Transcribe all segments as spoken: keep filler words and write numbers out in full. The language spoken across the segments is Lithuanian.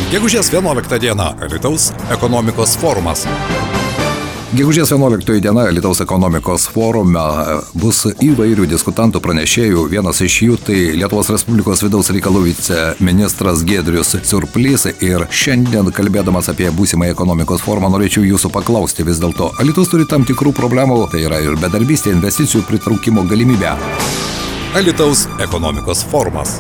Gegužės vienuoliktą dieną Alytaus ekonomikos forumas. Gegužės vienuoliktoji diena Alytaus ekonomikos forume bus įvairių diskutantų pranešėjų. Vienas iš jų tai Lietuvos Respublikos vidaus reikalų viceministras Giedrius Surplys. Ir šiandien, kalbėdamas apie būsimą ekonomikos forumą, norėčiau jūsų paklausti vis dėlto. Alytus turi tam tikrų problemų, tai yra ir bedarbystė, investicijų pritraukimo galimybė. Alytaus ekonomikos forumas.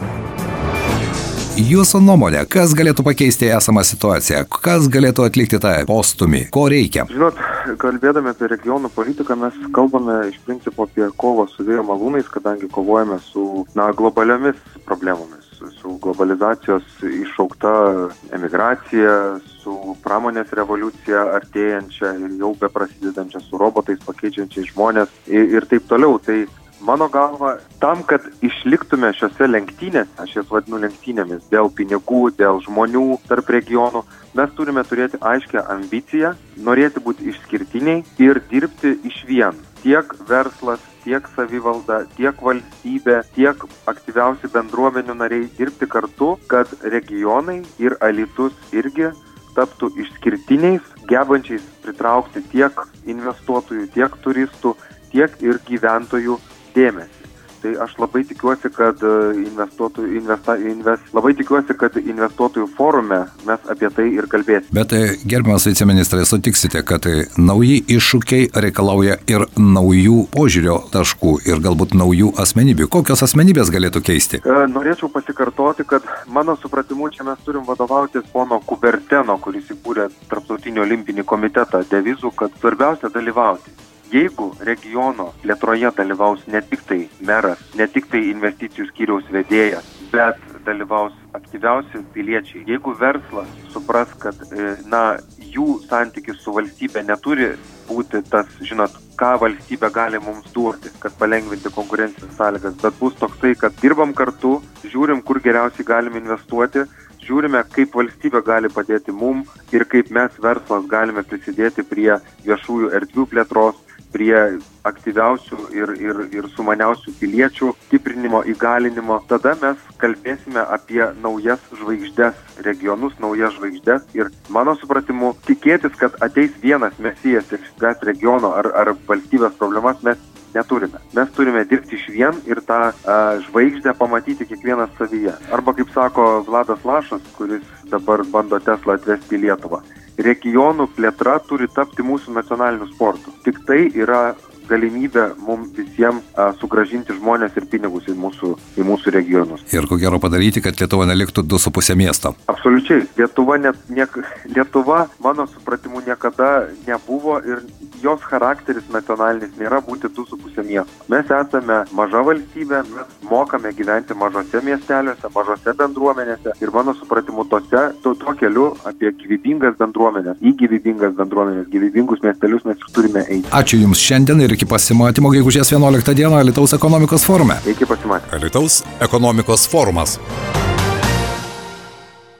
Jūsų nuomonė, kas galėtų pakeisti esamą situaciją? Kas galėtų atlikti tą postumį? Ko reikia? Žinot, kalbėdami apie regionų politiką, mes kalbame iš principo apie kovą su vėjo malūnais, kadangi kovojame su na, globaliomis problemomis, su globalizacijos iššaukta emigracija, su pramonės revoliucija artėjančia ir jau beprasidedančia, su robotais pakeičiančiais žmonės ir, ir taip toliau. Tai mano galva, tam, kad išliktume šiose lenktynėse, aš jas vadinu lenktynėmis, dėl pinigų, dėl žmonių tarp regionų, mes turime turėti aiškę ambiciją, norėti būti išskirtiniai ir dirbti išvien. Tiek verslas, tiek savivalda, tiek valstybė, tiek aktyviausi bendruomenių nariai dirbti kartu, kad regionai ir Alytus irgi taptų išskirtiniais, gebančiais pritraukti tiek investuotojų, tiek turistų, tiek ir gyventojų dėmesį. Tai aš labai tikiuosi, kad investuotojų, investa, invest, labai tikiuosi, kad investuotojų forume mes apie tai ir kalbėsime. Bet gerbiamas viceministrai, sutiksite, kad nauji iššūkiai reikalauja ir naujų požiūrio taškų ir galbūt naujų asmenybių. Kokios asmenybės galėtų keisti? Norėčiau pasikartoti, kad mano supratimu čia mes turim vadovautis pono Kuberteno, kuris įkūrė Tarptautinį olimpinį komitetą, devizu, kad svarbiausia dalyvauti. Jeigu regiono plėtroje dalyvaus ne tik tai meras, ne tik tai investicijų skyriaus vedėjas, bet dalyvaus aktyviausi piliečiai. Jeigu verslas supras, kad na, jų santykis su valstybė neturi būti tas, žinot, ką valstybė gali mums duoti, kad palengvinti konkurencijos sąlygas, bet bus toksai, kad dirbam kartu, žiūrim, kur geriausiai galim investuoti, žiūrime, kaip valstybė gali padėti mum ir kaip mes verslas galime prisidėti prie viešųjų erdvių plėtros, prie aktyviausių ir, ir, ir sumaniausių piliečių stiprinimo, įgalinimo. Tada mes kalbėsime apie naujas žvaigždes, regionus, naujas žvaigždes ir mano supratimu tikėtis, kad ateis vienas mesijas ir išspręs regiono ar, ar valstybės problemas mes neturime. Mes turime dirbti išvien ir tą a, žvaigždę pamatyti kiekvienas savyje. Arba kaip sako Vladas Lašas, kuris dabar bando Teslą atvesti į Lietuvą. Regionų plėtra turi tapti mūsų nacionaliniu sportu. Tik tai yra galimybė mums visiems a, sugrąžinti žmonės ir pinigus į mūsų, į mūsų regionus. Ir ko gero padaryti, kad Lietuva neliktų du su pusė miesto. Absoliučiai. Lietuva, net, niek, Lietuva, mano supratimu, niekada nebuvo ir jos charakteris nacionalinis nėra būti du su pusė miesto. Mes esame maža valstybė, mes mokame gyventi mažose miesteliuose, mažose bendruomenėse ir mano supratimu tose, to, to keliu apie gyvybingas bendruomenės, į gyvybingas bendruomenės, gyvybingus miestelius mes turime eiti. Ačiū Jums šiandien ir iki pasimatymo gegužės vienuoliktą dieną Alytaus ekonomikos forume. Iki pasimatymo. Alytaus ekonomikos forumas.